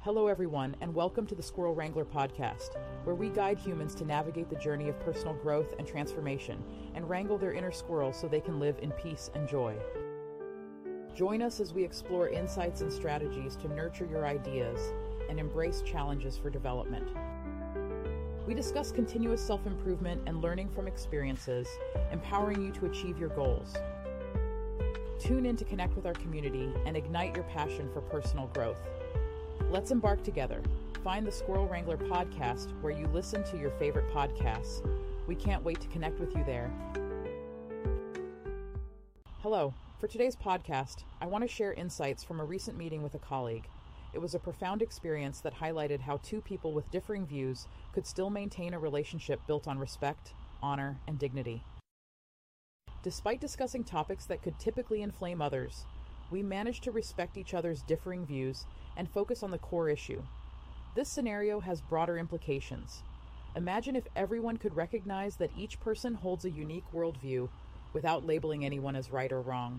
Hello everyone, and welcome to the Squirrel Wrangler podcast, where we guide humans to navigate the journey of personal growth and transformation, and wrangle their inner squirrels so they can live in peace and joy. Join us as we explore insights and strategies to nurture your ideas and embrace challenges for development. We discuss continuous self-improvement and learning from experiences, empowering you to achieve your goals. Tune in to connect with our community and ignite your passion for personal growth. Let's embark together. Find the Squirrel Wrangler podcast where you listen to your favorite podcasts. We can't wait to connect with you there. Hello. For today's podcast, I want to share insights from a recent meeting with a colleague. It was a profound experience that highlighted how two people with differing views could still maintain a relationship built on respect, honor, and dignity. Despite discussing topics that could typically inflame others, we managed to respect each other's differing views and focus on the core issue. This scenario has broader implications. Imagine if everyone could recognize that each person holds a unique worldview without labeling anyone as right or wrong.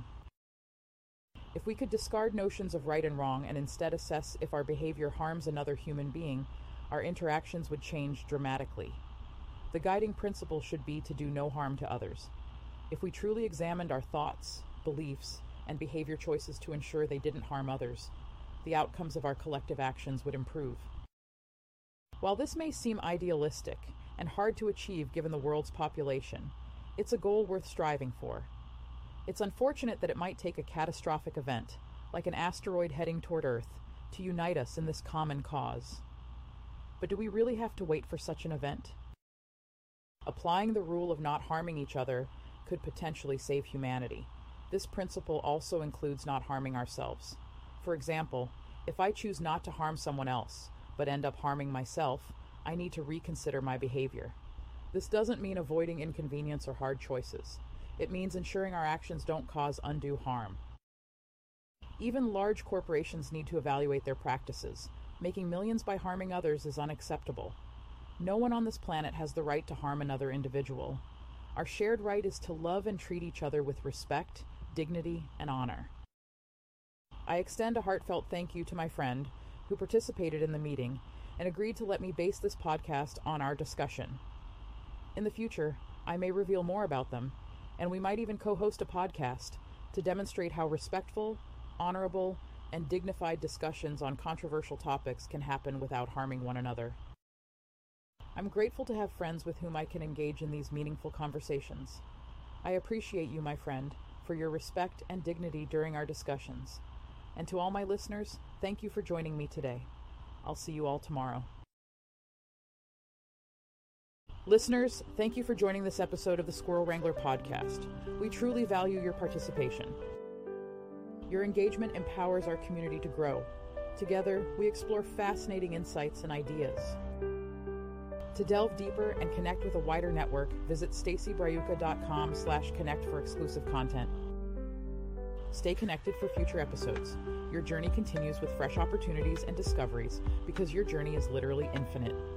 If we could discard notions of right and wrong and instead assess if our behavior harms another human being, our interactions would change dramatically. The guiding principle should be to do no harm to others. If we truly examined our thoughts, beliefs, and behavior choices to ensure they didn't harm others, the outcomes of our collective actions would improve. While this may seem idealistic and hard to achieve given the world's population, it's a goal worth striving for. It's unfortunate that it might take a catastrophic event, like an asteroid heading toward Earth, to unite us in this common cause. But do we really have to wait for such an event? Applying the rule of not harming each other could potentially save humanity. This principle also includes not harming ourselves. For example, if I choose not to harm someone else, but end up harming myself, I need to reconsider my behavior. This doesn't mean avoiding inconvenience or hard choices. It means ensuring our actions don't cause undue harm. Even large corporations need to evaluate their practices. Making millions by harming others is unacceptable. No one on this planet has the right to harm another individual. Our shared right is to love and treat each other with respect, dignity, and honor. I extend a heartfelt thank you to my friend who participated in the meeting and agreed to let me base this podcast on our discussion. In the future, I may reveal more about them, and we might even co-host a podcast to demonstrate how respectful, honorable, and dignified discussions on controversial topics can happen without harming one another. I'm grateful to have friends with whom I can engage in these meaningful conversations. I appreciate you, my friend, for your respect and dignity during our discussions. And to all my listeners, thank you for joining me today. I'll see you all tomorrow. Listeners, thank you for joining this episode of the Squirrel Wrangler podcast. We truly value your participation. Your engagement empowers our community to grow. Together, we explore fascinating insights and ideas. To delve deeper and connect with a wider network, visit staceybraiuca.com/connect for exclusive content. Stay connected for future episodes. Your journey continues with fresh opportunities and discoveries because your journey is literally infinite.